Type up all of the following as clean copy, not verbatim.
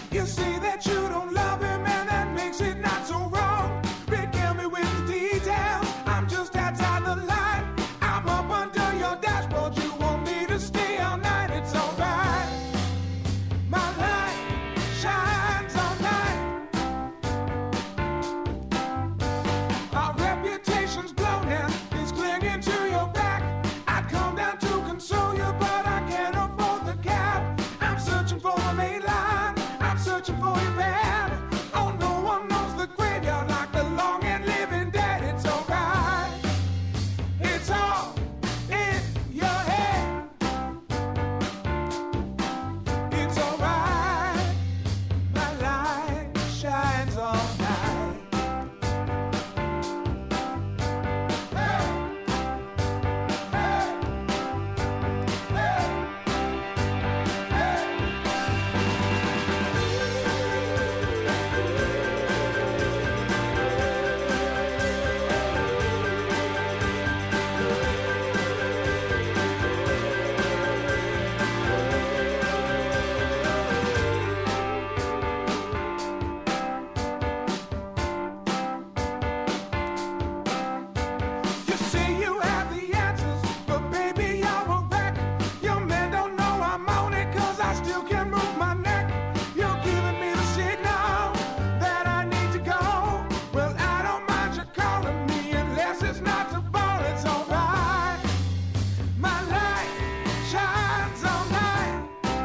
You say that you don't love him and that makes it not so wrong. Regale me with the details. I'm just outside the line. I'm up under your dashboard. You want me to stay all night? It's alright. My light shines all night. Our reputation's blown and it's clinging to your back. I'd come down to console you, but I can't afford the cab. I'm searching for a main line. I'm searching for your bed. Oh, no one knows the graveyard like the long and living dead. It's alright. It's all in your head. It's alright. My light shines all night. Hey, hey, you say you have the answers, but baby, you're a wreck. Your men don't know I'm on it, 'cause I still can't move my neck. You're giving me the signal that I need to go. Well, I don't mind you calling me unless it's not to ball. It's alright. My light shines all night.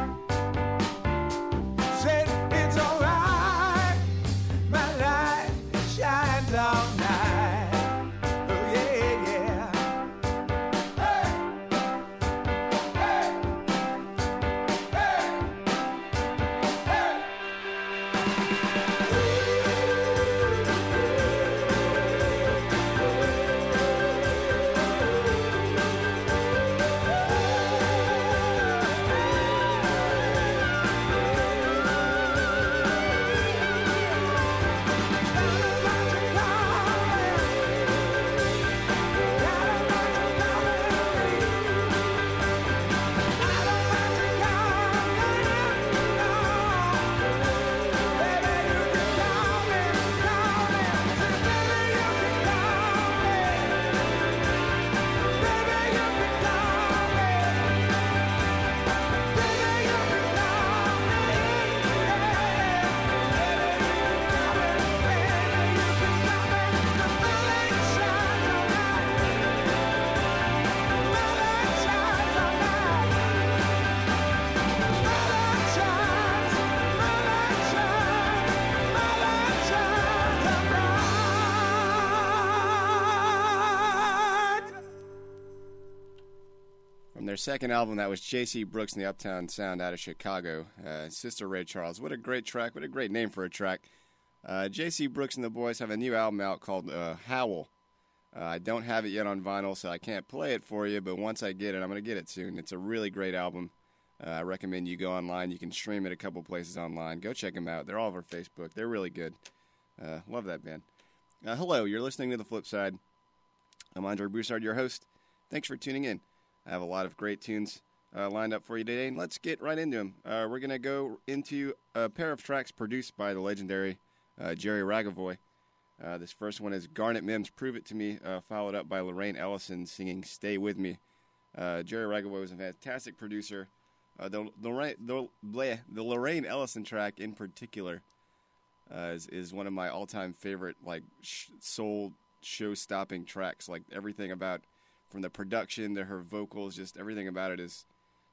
Said it's alright. My light shines all night. Oh yeah, yeah. Hey, hey, hey, hey. From their second album, that was J.C. Brooks and the Uptown Sound out of Chicago. Sister Ray Charles. What a great track. What a great name for a track. J.C. Brooks and the boys have a new album out called Howl. I don't have it yet on vinyl, so I can't play it for you, but once I get it, I'm going to get it soon. It's a really great album. I recommend you go online. You can stream it a couple places online. Go check them out. They're all over Facebook. They're really good. Love that band. Hello, you're listening to The Flip Side. I'm Andre Broussard, your host. Thanks for tuning in. I have a lot of great tunes lined up for you today, and let's get right into them. We're going to go into a pair of tracks produced by the legendary Jerry Ragavoy. This first one is Garnet Mimms' Prove It To Me, followed up by Lorraine Ellison singing Stay With Me. Jerry Ragavoy was a fantastic producer. The Lorraine Ellison track in particular is one of my all-time favorite soul show-stopping tracks. Like everything about, from the production to her vocals, just everything about it is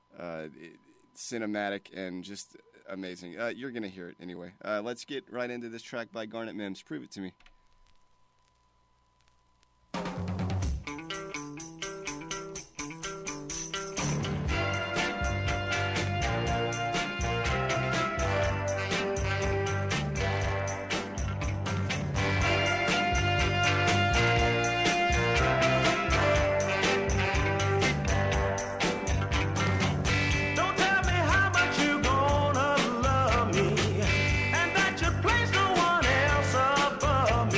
cinematic and just amazing. You're going to hear it anyway. Let's get right into this track by Garnet Mimms, Prove It To Me. Place no one else above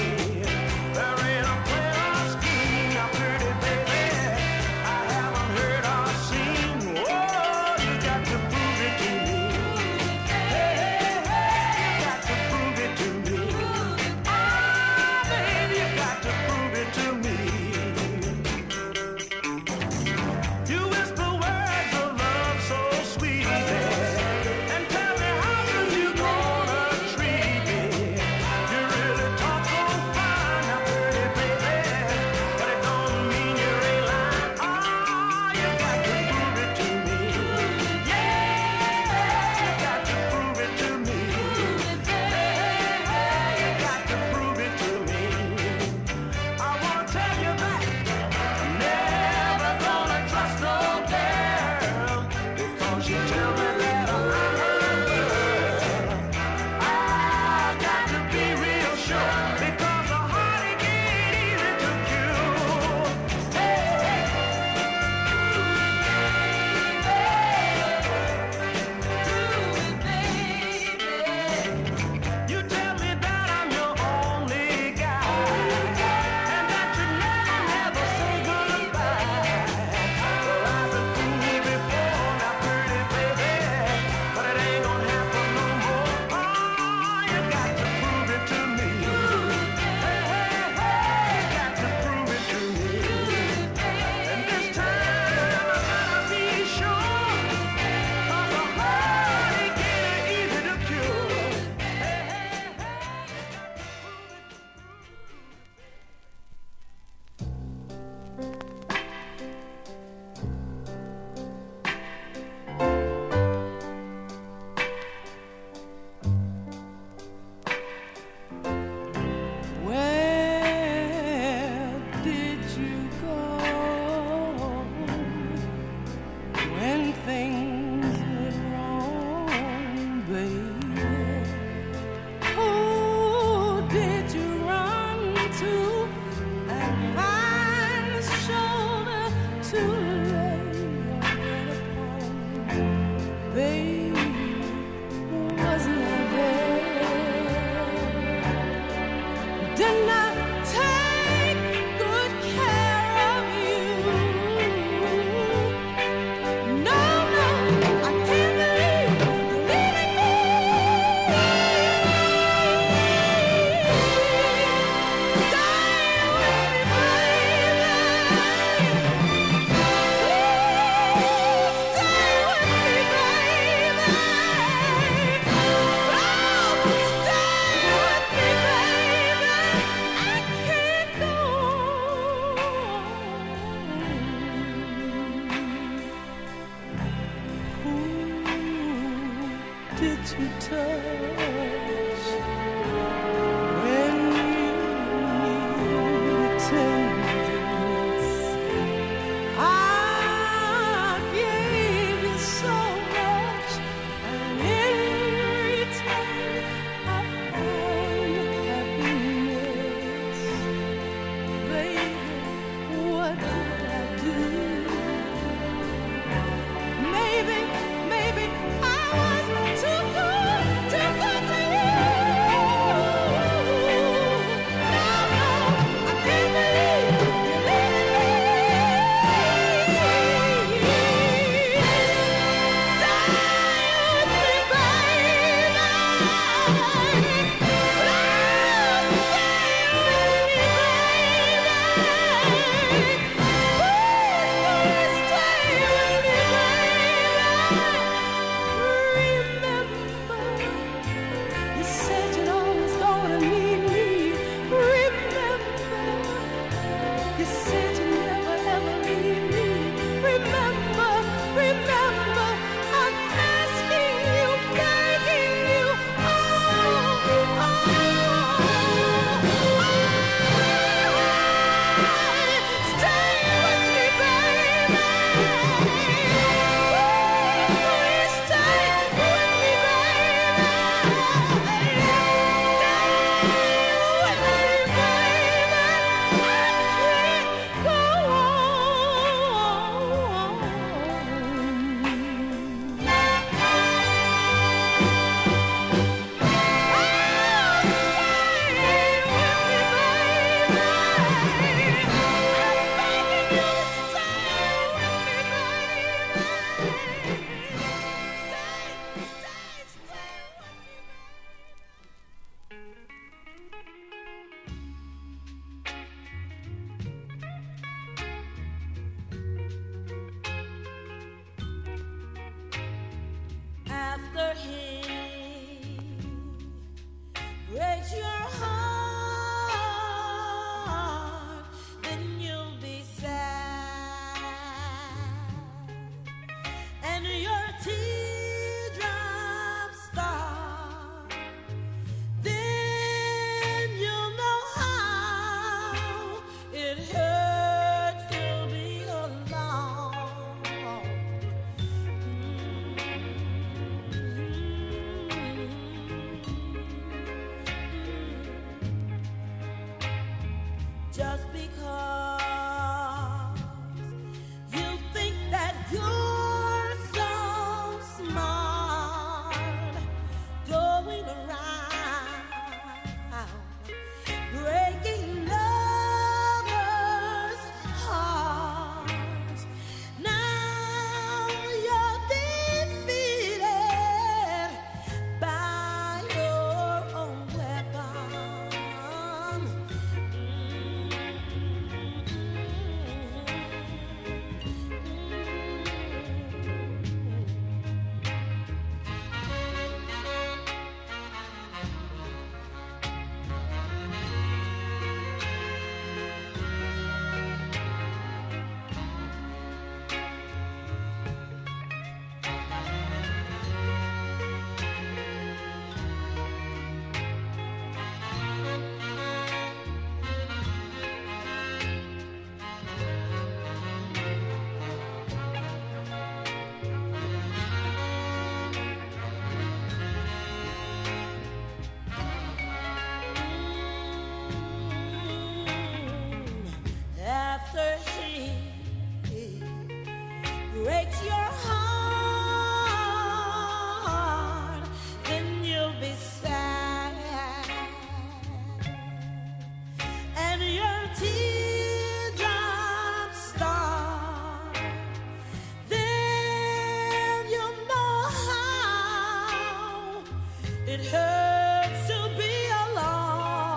hurts to be alone.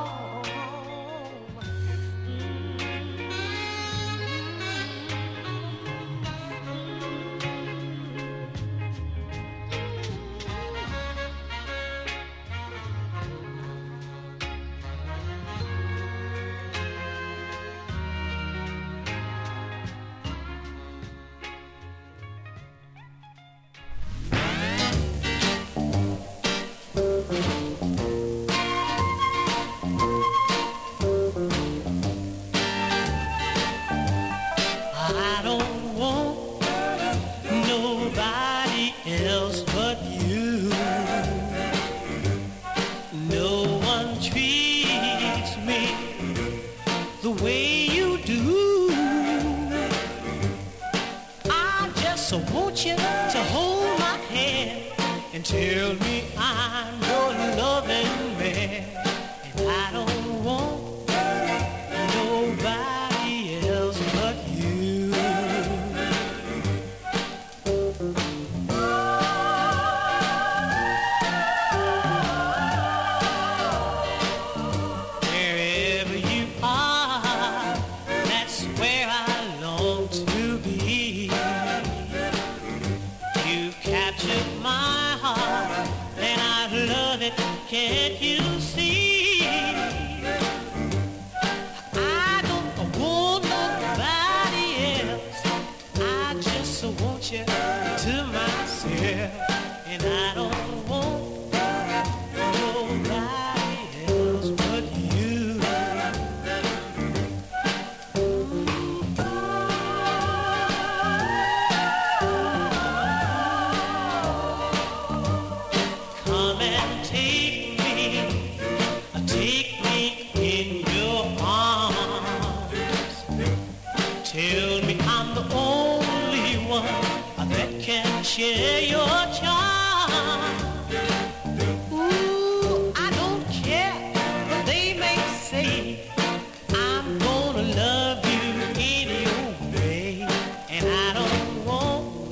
I don't want nobody else but you. No one treats me the way you do. I just want you to hold my hand and tell me I'm your loving man. And I don't want nobody else but you. Wherever you are, that's where I long to be. You captured my heart and I love it, can't you see? I don't want nobody else, I just want you to myself. And I don't want nobody else but you. Come and take me in your arms. Tell me I'm the only one that can share your charm. Ooh, I don't care what they may say, I'm gonna love you anyway. And I don't want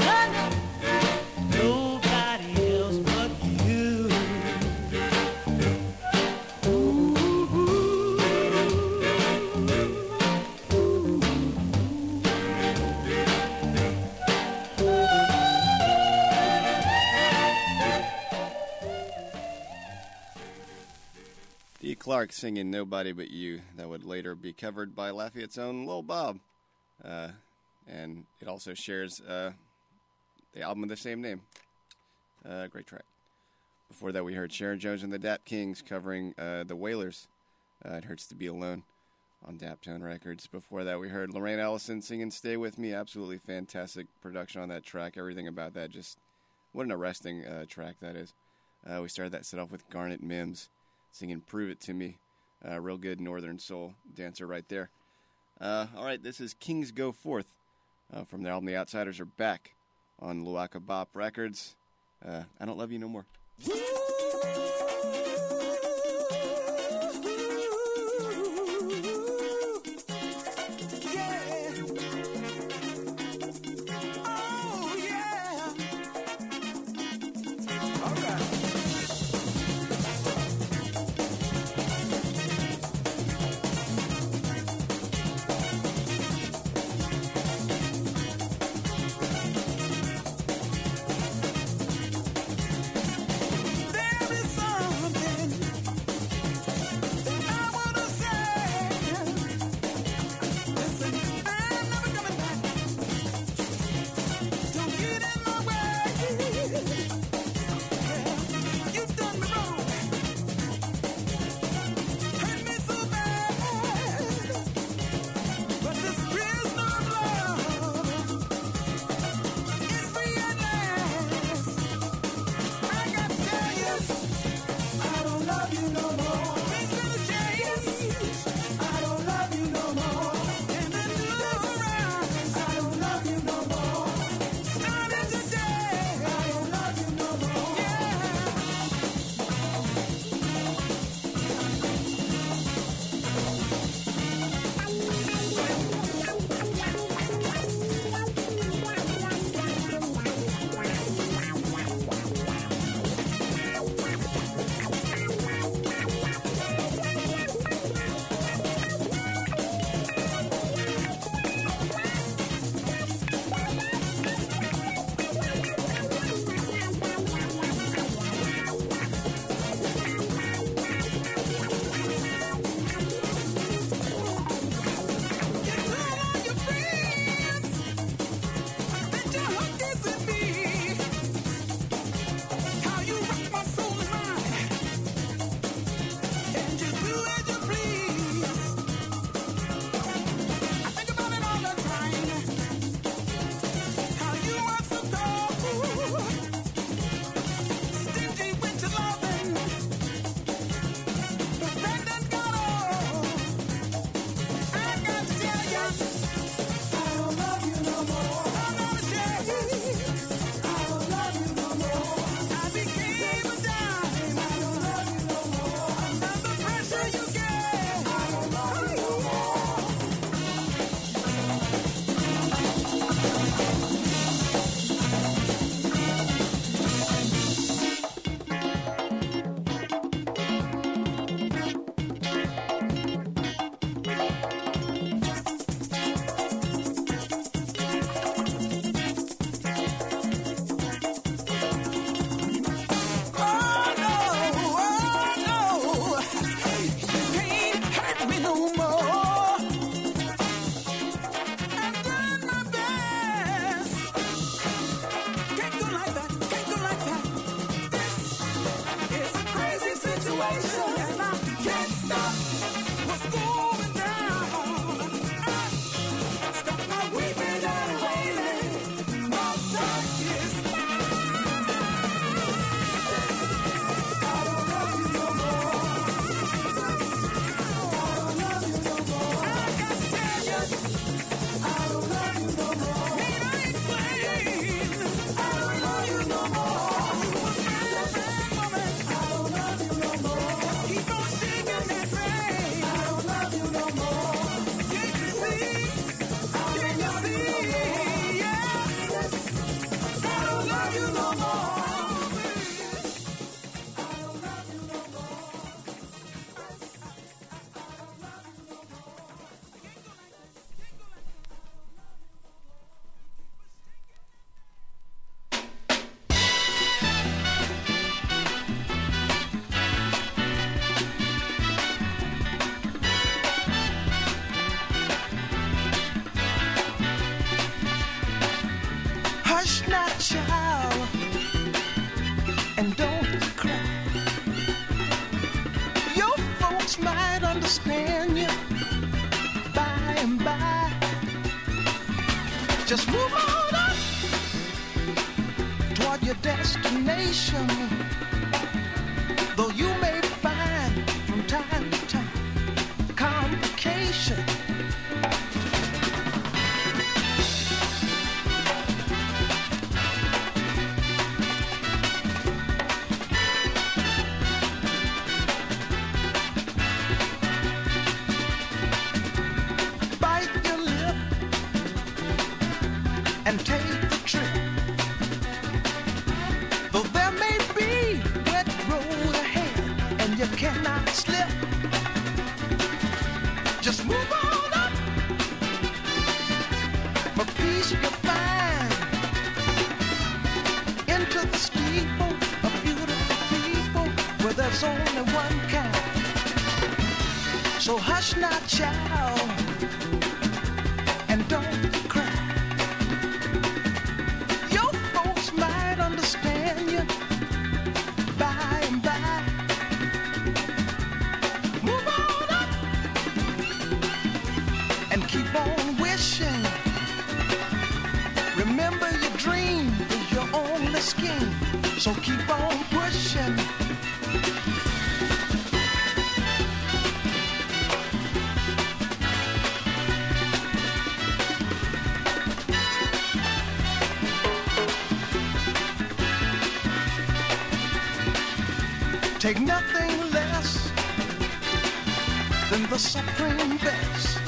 nobody else but you. Dee Clark singing Nobody But You. That would later be covered by Lafayette's own Lil Bob. And it also shares the album of the same name. Great track. Before that, we heard Sharon Jones and the Dap Kings covering the Wailers. It Hurts to Be Alone on Daptone Records. Before that, we heard Lorraine Ellison singing Stay With Me. Absolutely fantastic production on that track. Everything about that, just what an arresting track that is. We started that set off with Garnet Mims singing Prove It To Me. Real good Northern Soul dancer right there. All right, this is Kings Go Forth from their album The Outsiders Are Back on Luaka Bop Records. I Don't Love You No More. There understand you by and by. Just move on up toward your destination. Though you may find from time to time complication. Bite your lip and take the trip. Though there may be wet road ahead and you cannot slip, just move on up for peace you'll find into the steeple of beautiful people where there's only one kind. So hush not, child, and don't cry. Your folks might understand you by and by. Move on up and keep on wishing. Remember your dream is your only scheme, so keep on pushing. Take nothing less than the supreme best.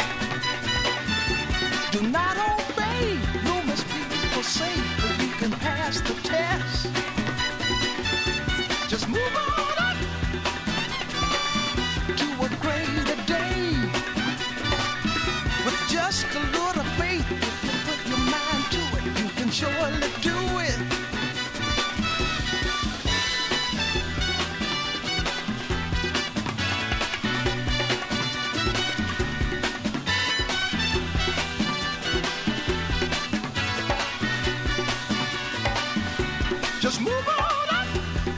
Do not obey rumors people say, but you can pass the test. Just move on up to a greater day. With just a little faith, if you put your mind to it, you can surely do it. Just move on up.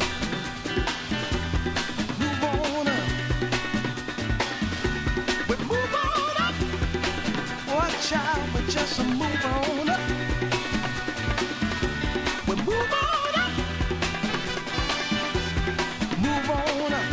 Move on up. But move on up. Watch out, but just move on up. But move on up. Move on up.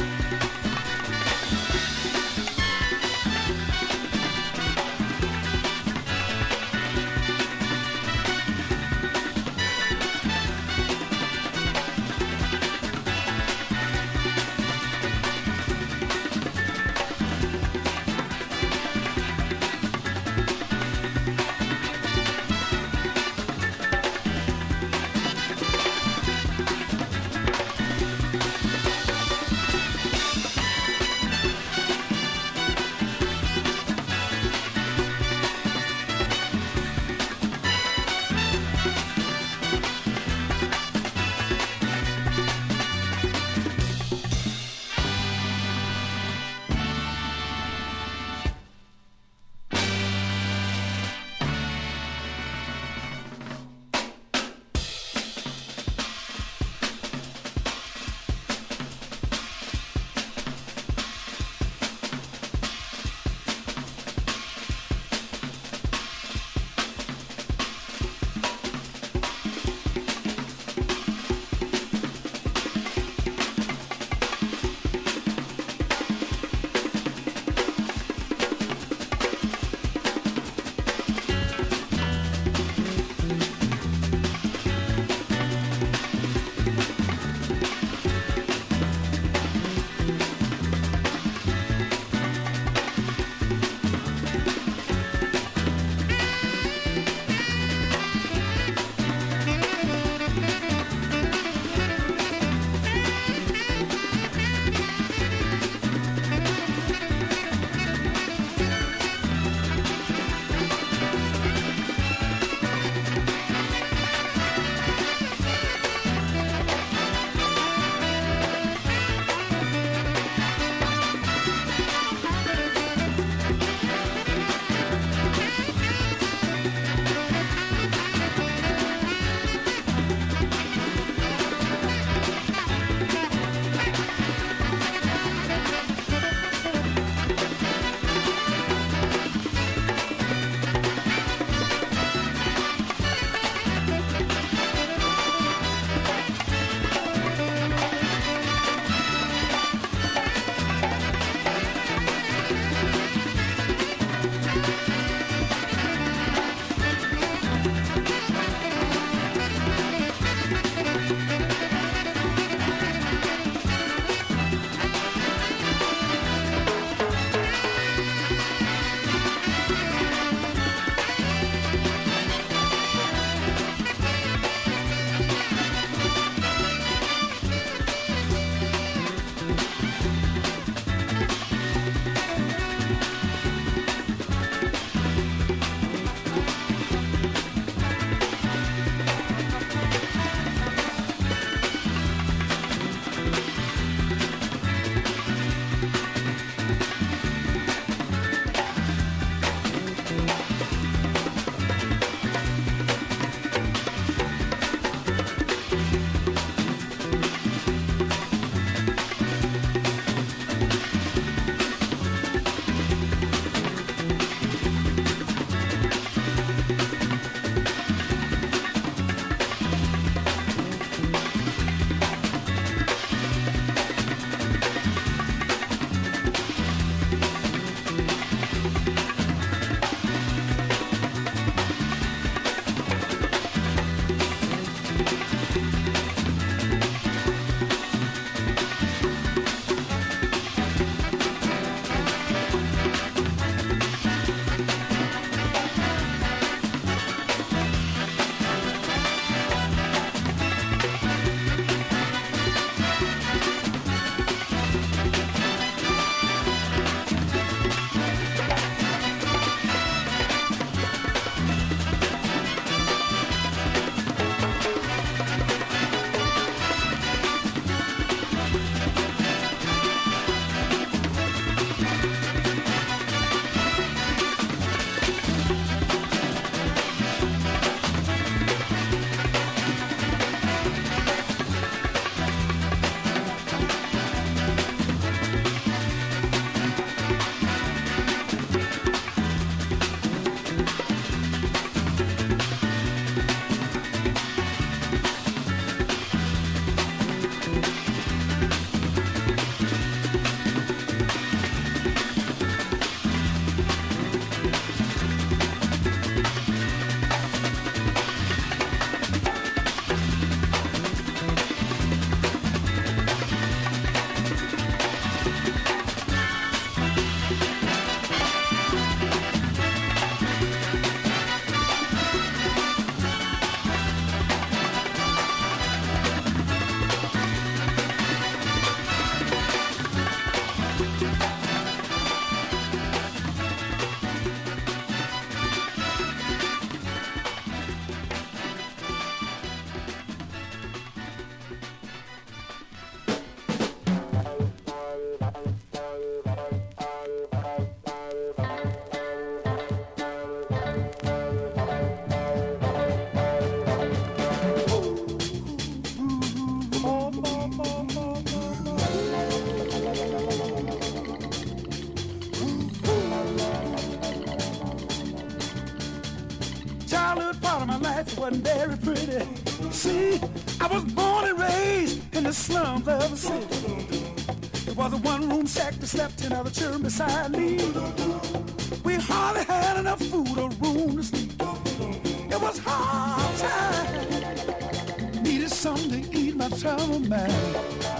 my life wasn't very pretty. See, I was born and raised in the slums of the city. It was a one-room shack that slept 10 other children beside me. We hardly had enough food or room to sleep. It was hard time. Needed something to eat my trouble mind.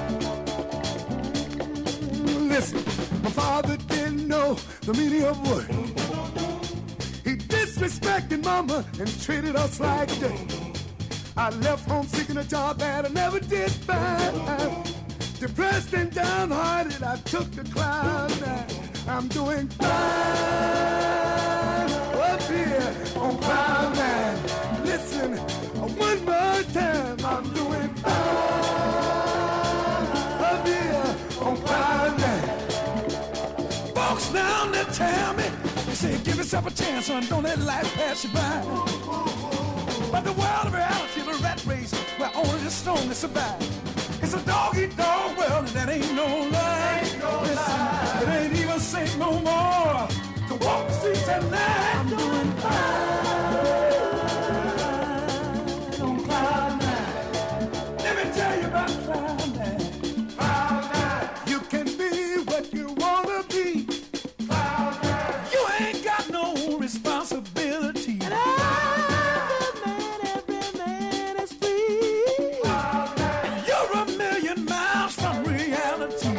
Listen, my father didn't know the meaning of work. He disrespected mama and treated us like dirt. I left home seeking a job that I never did find. Depressed and downhearted, I took the cloud nine. I'm doing fine up here on cloud nine. Listen, one more time, I'm doing fine up here on cloud nine. Folks down there tell me, they say, give yourself a chance, son, don't let life pass you by. But the world of reality, the rat race, where only the strongest survive. It's a dog-eat-dog world, and that ain't no lie. Listen, it ain't even safe no more to walk the streets at night. I'm doing fine on cloud nine. Let me tell you about cloud nine. Cloud nine. You can be what you wanna be. Cloud nine. You ain't got no responsibility. And every man is free. Cloud nine. And you're a million miles from reality.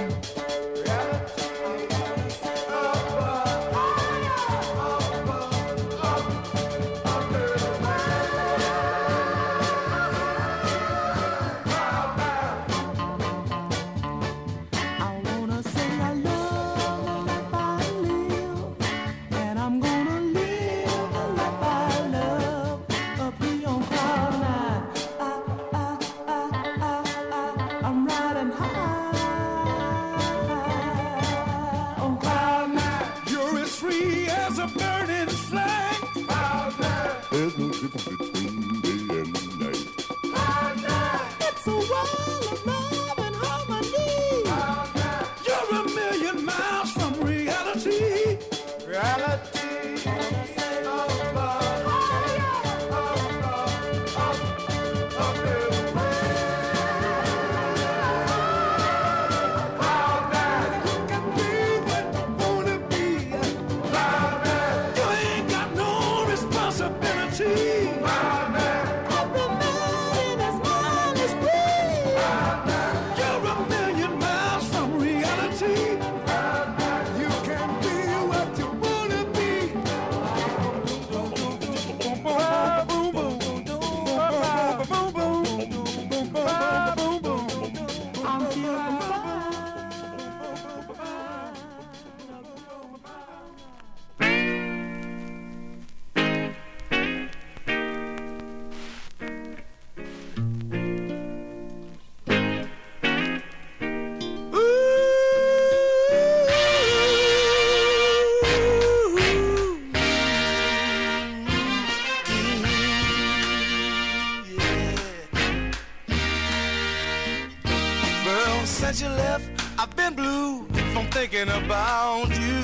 Since you left, I've been blue from thinking about you.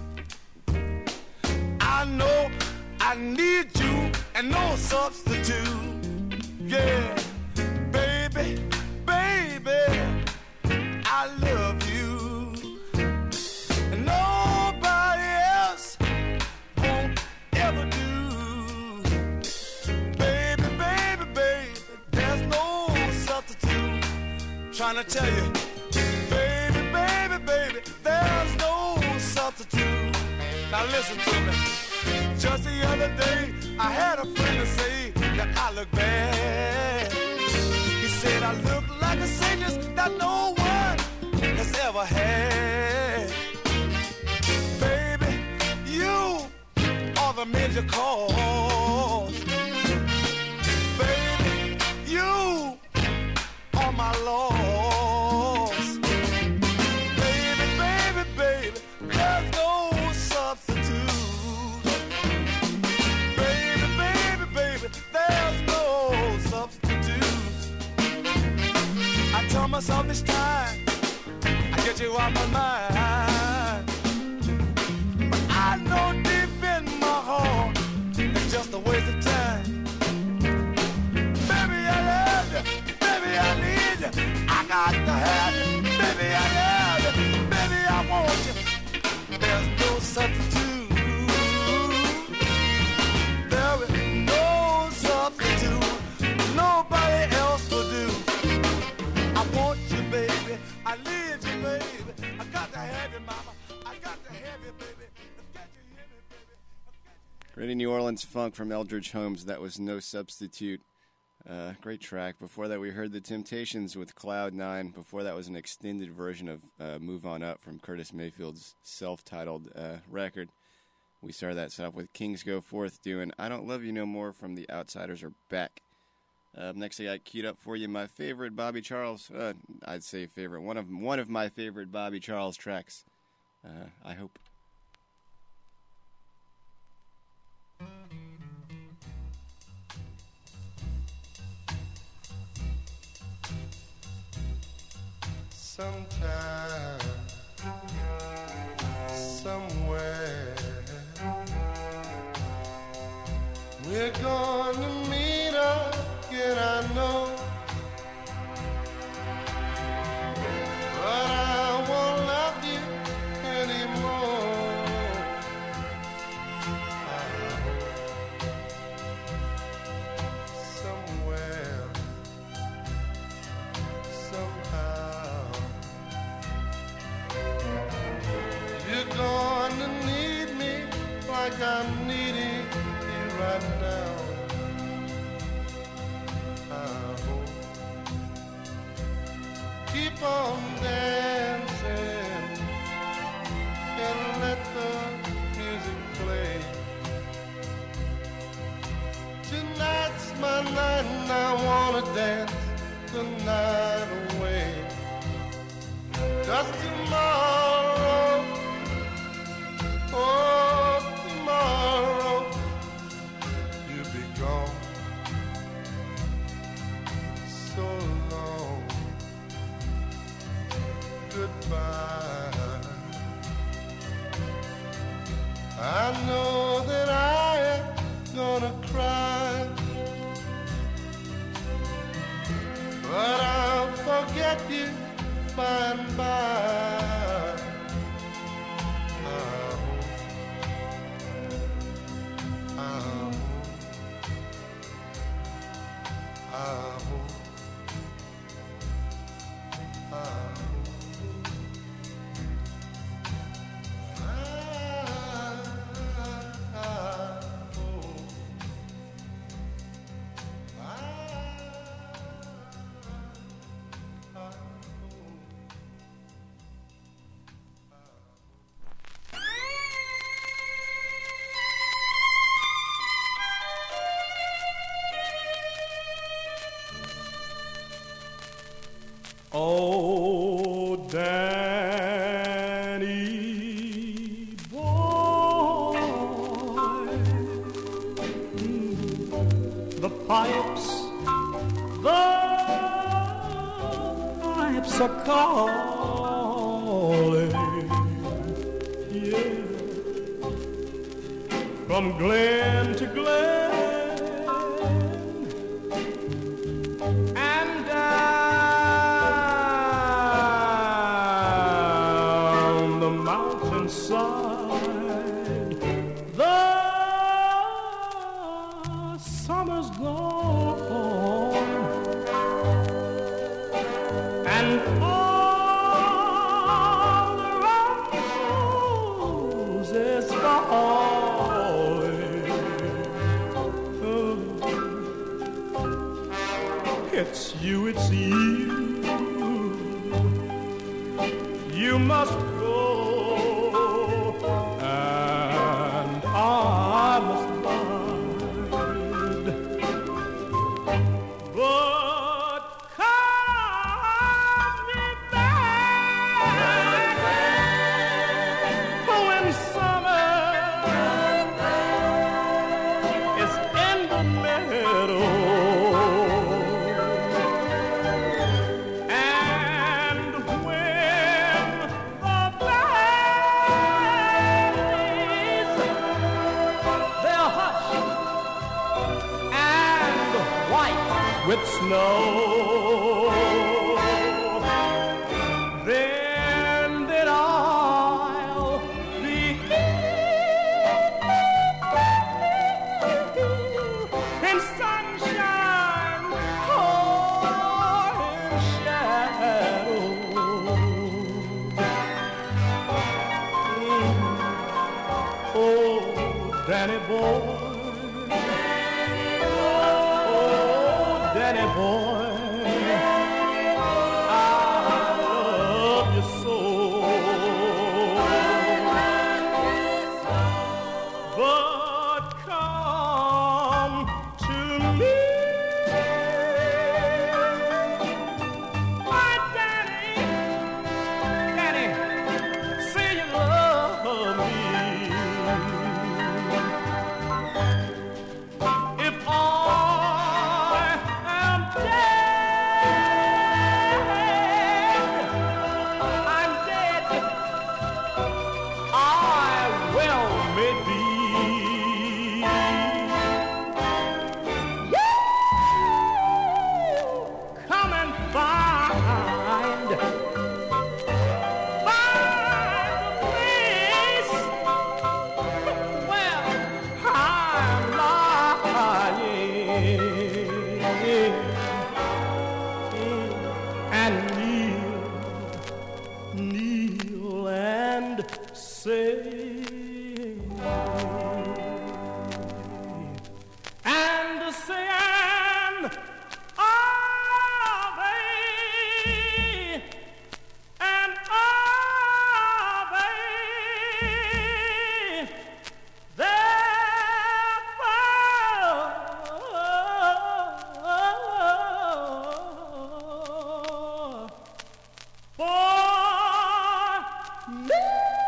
I know I need you and no substitute. Yeah, baby, baby, I love you. And nobody else won't ever do. Baby, baby, baby, there's no substitute. Trying to tell you, baby, baby, baby, there's no substitute. Now listen to me. Just the other day, I had a friend to say that I look bad. He said I look like a sickness that no one has ever had. Baby, you are the major cause. Baby, you are my loss. Baby, baby, baby, there's no substitute. Baby, baby, baby, there's no substitute. I tell myself this time I get you out my mind, but I know deep in my heart it's just a waste of time. got to have you. Baby, I love you. Baby, I want you. There's no substitute. There is no substitute. Nobody else will do. I want you, baby. I need you, baby. I got to have you, mama. I got to have you, baby. Can't you hear me, baby? Great New Orleans funk from Eldridge Holmes. That was No Substitute. Great track. Before that, we heard The Temptations with Cloud 9. Before that was an extended version of Move On Up from Curtis Mayfield's self-titled record. We started that set off with Kings Go Forth doing I Don't Love You No More from The Outsiders Are Back. Next, I got queued up for you my favorite Bobby Charles. I'd say favorite. One of my favorite Bobby Charles tracks. I hope. Sometime, somewhere, we're gonna meet again, I know. But I won't love you anymore. Somewhere, somehow, you're gonna need me like I'm needing you right now. I hope. Keep on dancing and let the music play. Tonight's my night and I wanna dance the night away. Just tomorrow, oh tomorrow, you'll be gone. So long, goodbye. I know that I am gonna cry, but I'll forget you by and by. Oh, Danny boy, the pipes are calling, yeah, from glen to glen. Side, the summer's gone, and all the roses falling. It's you, you must go. I must bide, but come me back when summer is in the meadow. With snow, Danny boy, oh Danny boy, I love you so. But come to me, my Danny, Danny, say you love me. If I am dead, I'm dead. I well may be. Come and find the place where I'm lying and kneel and say and say and are they there for me?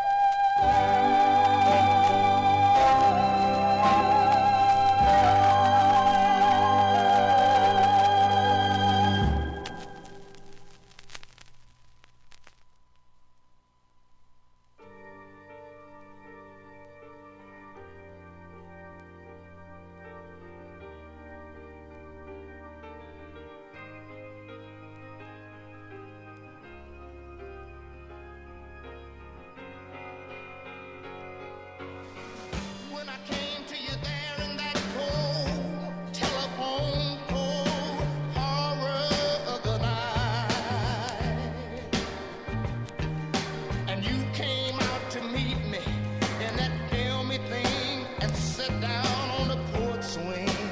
When I came to you there in that cold telephone pole, horror of the night, and you came out to meet me in that filmy thing and sat down on the porch swing,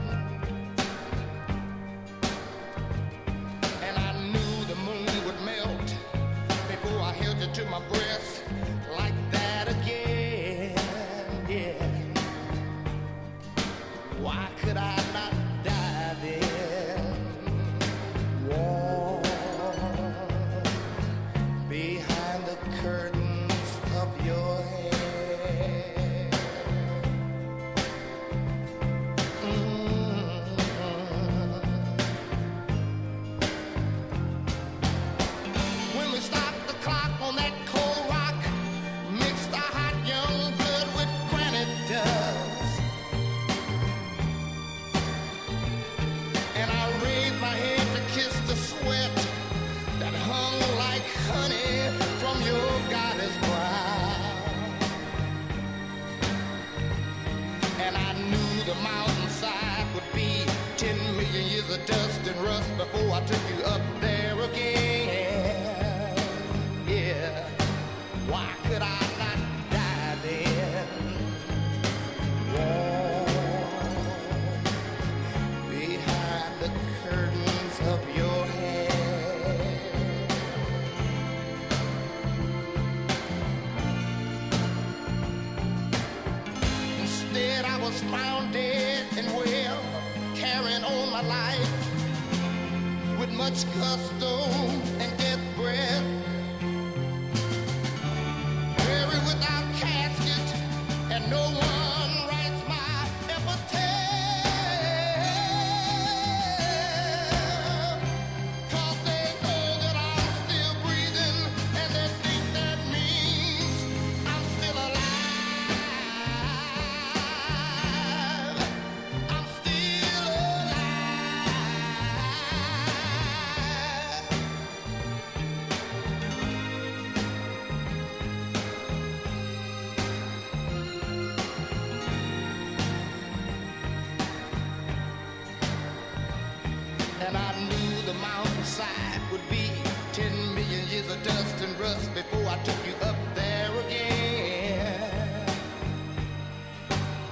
and I knew the moon would melt before I held you to my breast like that again. Yeah. Why could I not die then? Warm behind the curtains of your hair. When we stopped the clock on that cold rock, mixed the hot young blood with granite dust, and I raised my head to kiss the sweat that hung like honey from your goddess brow, and I knew the mountainside would be 10 million years of dust and rust before I took you up there again. Yeah. Why could I not die then? Warm behind the curtains of your hair. Instead, I was found dead and well, carrying on my life with much gusto and death breath. Buried without casket, and no one writes my epitaph. 'Cause they know that I'm still breathing, and they think that means I'm still alive. I'm still alive. And I knew the mountainside would be 10 million years of dust and rust before I took you up there again.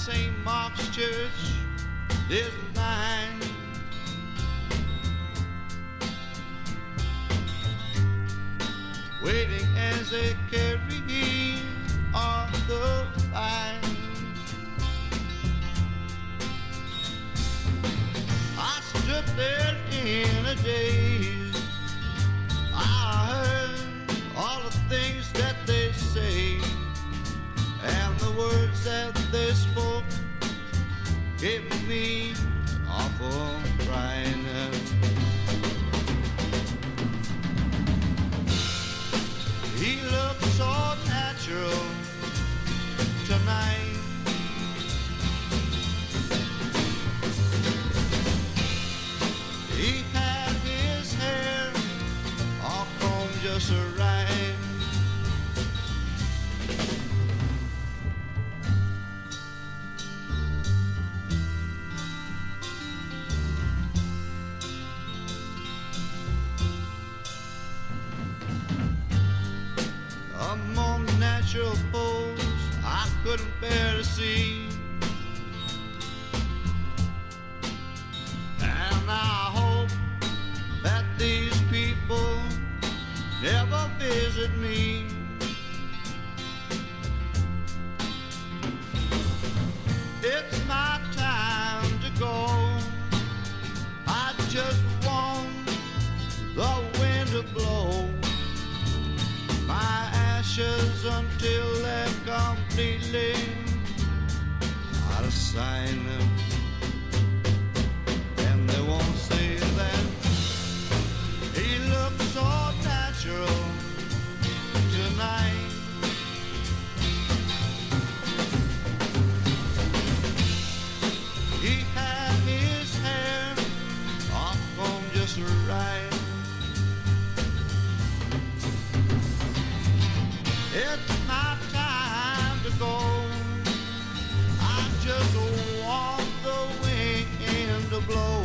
St. Mark's Church is mine. Waiting as they carry on the line. I stood there in a daze. I heard all the things that they say, and the words that they spoke gave me an awful fright. He looked so natural tonight. He had his hair all combed just right. Among natural pose I couldn't bear to see, and I hope that these people never visit me. It's my time to go. I just want the wind to blow my ashes until they're completely out of sight. And they won't say that he looks so natural tonight. He had his hair off combed just right. It's my time to go. I just want the wind to blow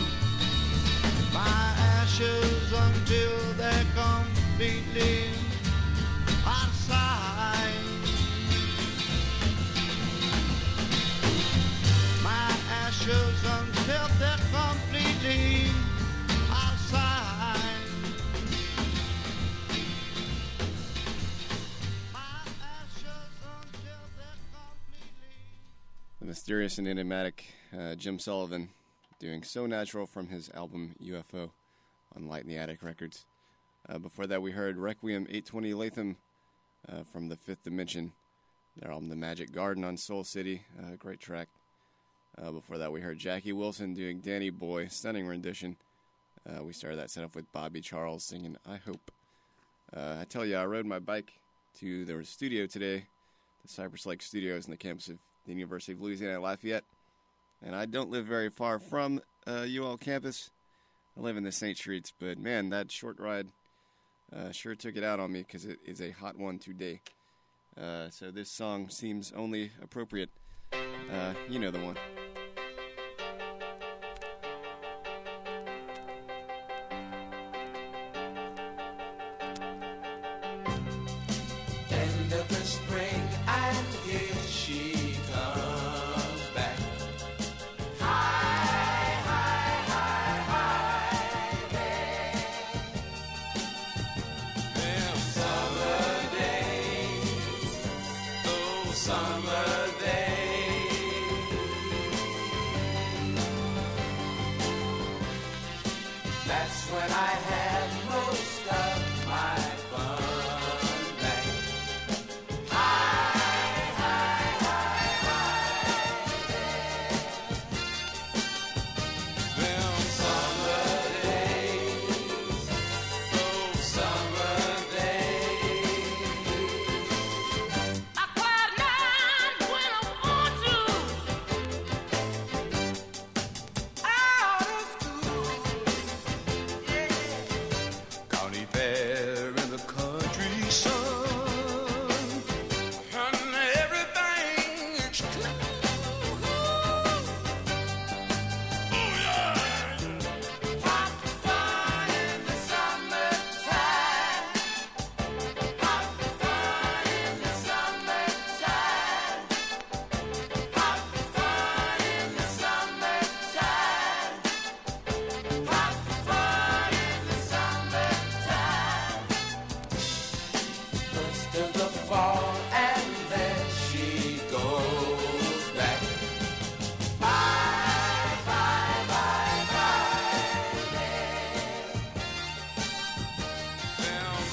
my ashes until they're completely out of sight. My ashes until they're completely out of sight. The mysterious and enigmatic Jim Sullivan doing So Natural from his album UFO on Light in the Attic Records. Before that, we heard Requiem 820 Latham from the Fifth Dimension, their album The Magic Garden on Soul City. Great track. Before that, we heard Jackie Wilson doing Danny Boy, stunning rendition. We started that set off with Bobby Charles singing I Hope. I tell you, I rode my bike to the studio today, the Cypress Lake Studios in the campus of the University of Louisiana at Lafayette. And I don't live very far from UL campus. I live in the St. Streets, but man, that short ride sure took it out on me because it is a hot one today. So this song seems only appropriate. You know the one. End of the spring, and here she comes back. High, high, high, high there. Them summer days, those summer days.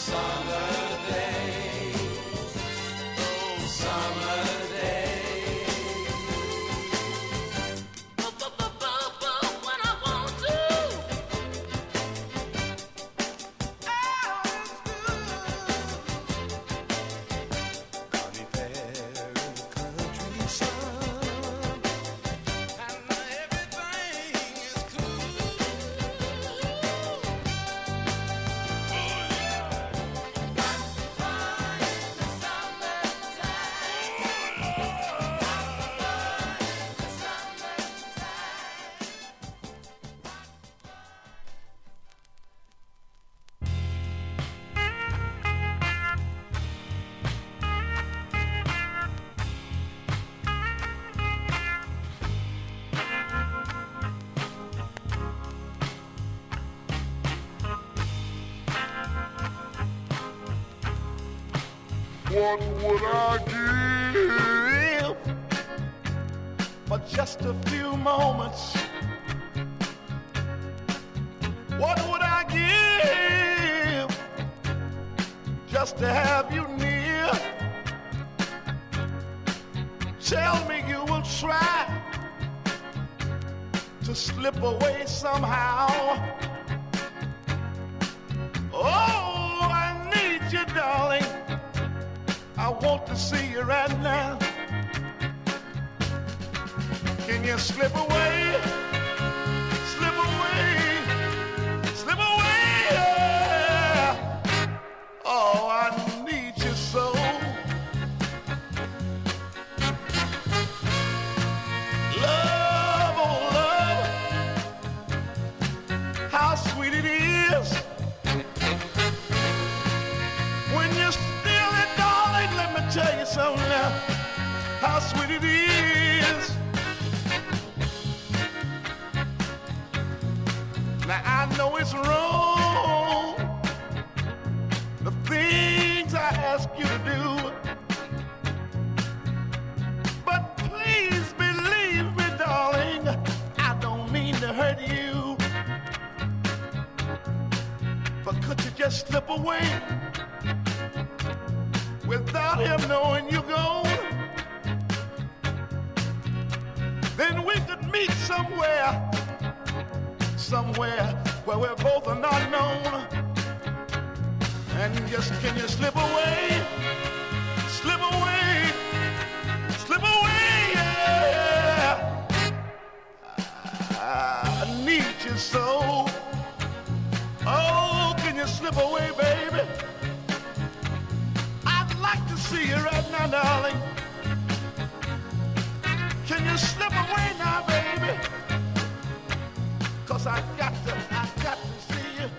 What would I give for just a few moments? What would I give just to have you near? Tell me you will try to slip away somehow. Oh, I need you, darling. I want to see you right now. Can you slip away? Slip away. Slip away. Yeah. Oh, I need you so. Love, oh love, how sweet it is when you're still in. Let me tell you something now, how sweet it is. Now I know it's wrong, the things I ask you to do, but please believe me, darling, I don't mean to hurt you. But could you just slip away without him knowing you're gone? Then we could meet somewhere where we're both are not known. And just can you slip away? Slip away. Slip away, yeah. I need you so. Oh, can you slip away, baby? Like to see you right now, darling. Can you slip away now, baby? 'Cause I got to see you.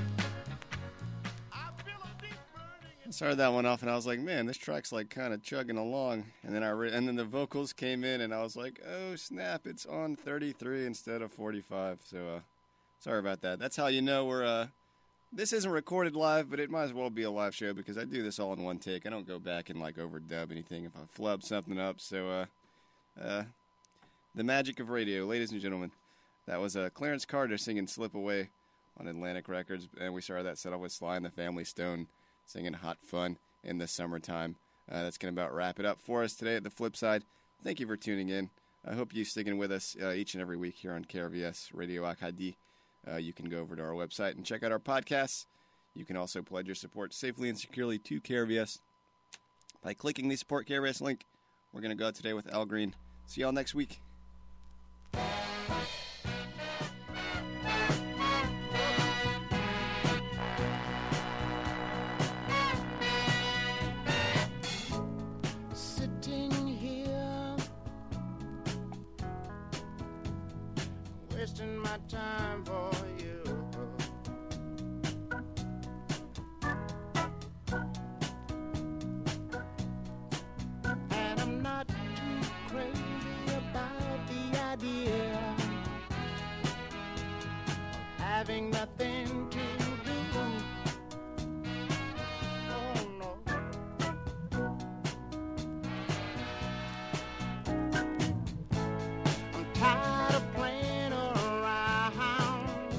I feel a deep burning. I started that one off, and I was like, man, this track's like kind of chugging along. And then and then the vocals came in, and I was like, oh snap, it's on 33 instead of 45. So sorry about that. That's how you know we're this isn't recorded live, but it might as well be a live show because I do this all in one take. I don't go back and like overdub anything if I flub something up. So, the magic of radio, ladies and gentlemen. That was Clarence Carter singing "Slip Away" on Atlantic Records, and we started that set off with Sly and the Family Stone singing "Hot Fun" in the summertime. That's going to about wrap it up for us today at the Flip Side. Thank you for tuning in. I hope you're sticking with us each and every week here on KRVS Radio Acadie. You can go over to our website and check out our podcasts. You can also pledge your support safely and securely to KRVS by clicking the Support KRVS link. We're going to go out today with Al Green. See y'all next week. Sitting here, wasting my time for you. And I'm not too crazy about the idea of having nothing to do. Oh no. I'm tired of playing around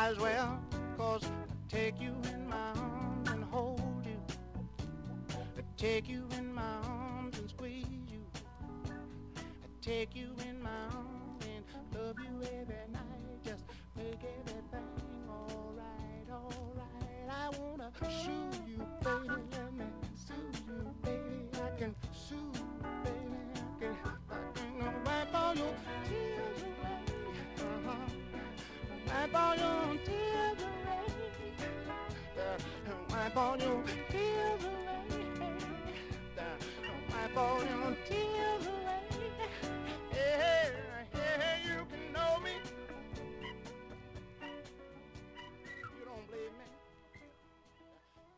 might as well, 'cause take you in my arms and hold you. Take you in my arms and squeeze you. Take you in my arms and love you every night. Just make everything alright, alright. I wanna soothe you, baby. Let me soothe you, baby. I can soothe you, baby. I can wipe all your tears away. Wipe all your tears away. Wipe all your tears away. Wipe all your tears.